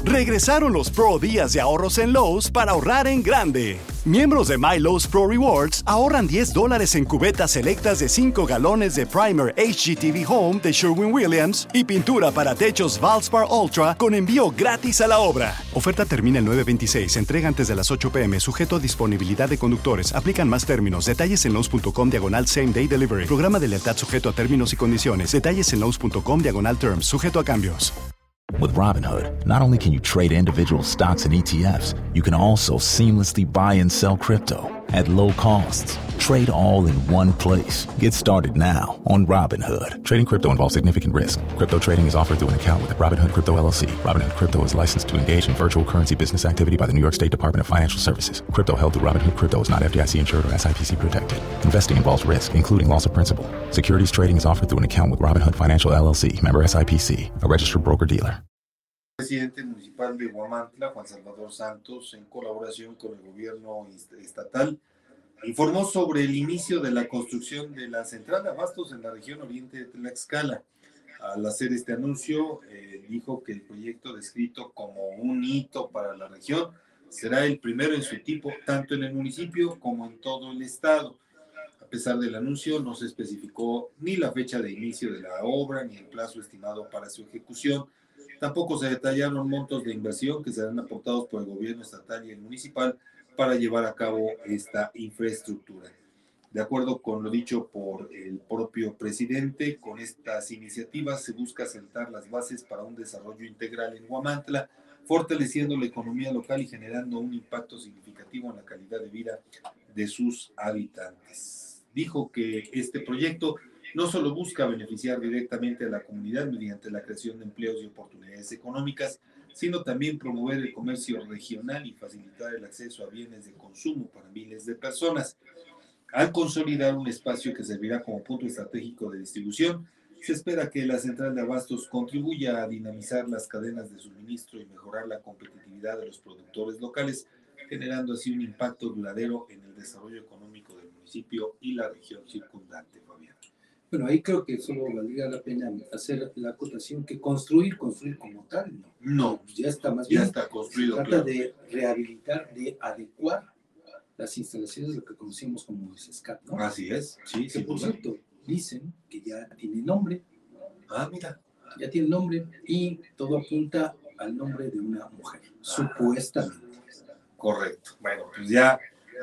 Regresaron los Pro Días de ahorros en Lowe's para ahorrar en grande. Miembros de My Lowe's Pro Rewards ahorran $10 en cubetas selectas de 5 galones de primer HGTV Home de Sherwin-Williams y pintura para techos Valspar Ultra con envío gratis a la obra. Oferta termina el 9/26. Entrega antes de las 8 p.m. Sujeto a disponibilidad de conductores. Aplican más términos. Detalles en Lowe's.com/Same Day Delivery. Programa de lealtad sujeto a términos y condiciones. Detalles en Lowe's.com/Terms. Sujeto a cambios. With Robinhood, not only can you trade individual stocks and ETFs, you can also seamlessly buy and sell crypto at low costs. Trade all in one place. Get started now on Robinhood. Trading crypto involves significant risk. Crypto trading is offered through an account with Robinhood Crypto LLC. Robinhood Crypto is licensed to engage in virtual currency business activity by the New York State Department of Financial Services. Crypto held through Robinhood Crypto is not FDIC insured or SIPC protected. Investing involves risk, including loss of principal. Securities trading is offered through an account with Robinhood Financial LLC. Member SIPC, a registered broker-dealer. Presidente municipal de Huamantla, Juan Salvador Santos, en colaboración con el gobierno estatal, informó sobre el inicio de la construcción de la central de abastos en la región oriente de Tlaxcala. Al hacer este anuncio, dijo que el proyecto descrito como un hito para la región será el primero en su tipo, tanto en el municipio como en todo el estado. A pesar del anuncio, no se especificó ni la fecha de inicio de la obra ni el plazo estimado para su ejecución. Tampoco se detallaron montos de inversión que serán aportados por el gobierno estatal y el municipal para llevar a cabo esta infraestructura. De acuerdo con lo dicho por el propio presidente, con estas iniciativas se busca sentar las bases para un desarrollo integral en Huamantla, fortaleciendo la economía local y generando un impacto significativo en la calidad de vida de sus habitantes. Dijo que este proyecto no solo busca beneficiar directamente a la comunidad mediante la creación de empleos y oportunidades económicas, sino también promover el comercio regional y facilitar el acceso a bienes de consumo para miles de personas. Al consolidar un espacio que servirá como punto estratégico de distribución, se espera que la central de abastos contribuya a dinamizar las cadenas de suministro y mejorar la competitividad de los productores locales, generando así un impacto duradero en el desarrollo económico del municipio y la región circundante, Fabián. Bueno, ahí creo que solo valdría la pena hacer la acotación que construir como tal, ¿no? No, ya está más ya bien. está construido. Se trata de rehabilitar, de adecuar las instalaciones de lo que conocemos como SESCAT, ¿no? Así es, sí. Que por cierto, dicen que ya tiene nombre. Ah, mira. Ya tiene nombre y todo apunta al nombre de una mujer, supuestamente. Correcto. Bueno, pues ya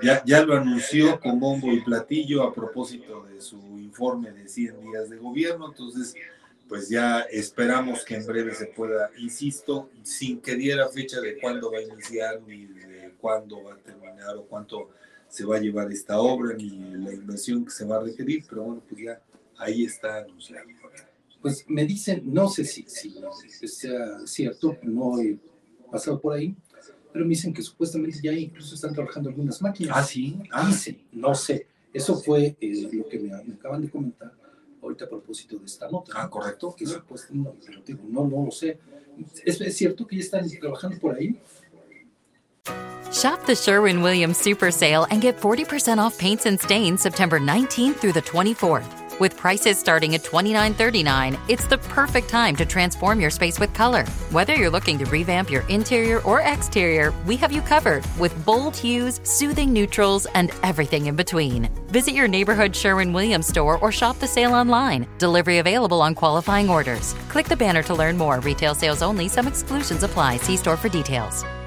lo anunció con bombo y platillo a propósito de su informe de 100 días de gobierno, entonces pues ya esperamos que en breve se pueda, insisto, sin que diera fecha de cuándo va a iniciar, ni de cuándo va a terminar o cuánto se va a llevar esta obra, ni la inversión que se va a requerir, pero bueno, pues ya ahí está anunciado. Pues me dicen, no sé si sea cierto, no he pasado por ahí, pero me dicen que supuestamente ya incluso están trabajando algunas máquinas. ¿Ah, sí? Dicen, no sé. Eso fue lo que me acaban de comentar ahorita a propósito de esta nota. Ah, correcto. Que supuestamente, no, pero digo, no lo sé. ¿Es cierto que ya están trabajando por ahí? Shop the Sherwin-Williams Super Sale and get 40% off paints and stains September 19th through the 24th. With prices starting at $29.39, it's the perfect time to transform your space with color. Whether you're looking to revamp your interior or exterior, we have you covered with bold hues, soothing neutrals, and everything in between. Visit your neighborhood Sherwin-Williams store or shop the sale online. Delivery available on qualifying orders. Click the banner to learn more. Retail sales only. Some exclusions apply. See store for details.